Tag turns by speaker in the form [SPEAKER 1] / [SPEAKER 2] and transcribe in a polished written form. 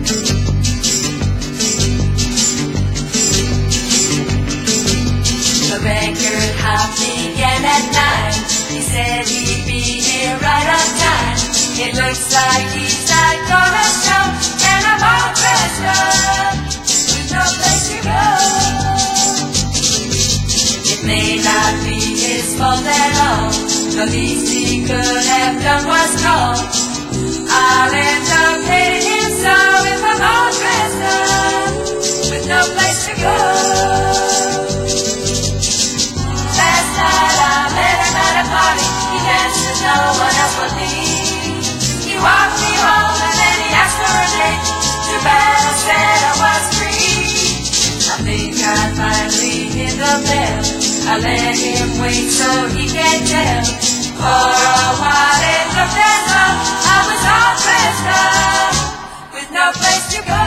[SPEAKER 1] The record hop began at 9. He said he'd be here right on time. It looks like he's not gonna show, and I'm all dressed up with no place to go. It may not be his fault at all. The least he could have done was call. I'll end up hating him so if I'm all dressed up with no place to go. Last night I met him at a party. He danced with no one else but me. He walked me home and then he asked for a date. Too bad I said I was free. I think I finally hit the bell. I let him wait so he can tell. For a while it looked as though I was all dressed up with no place to go.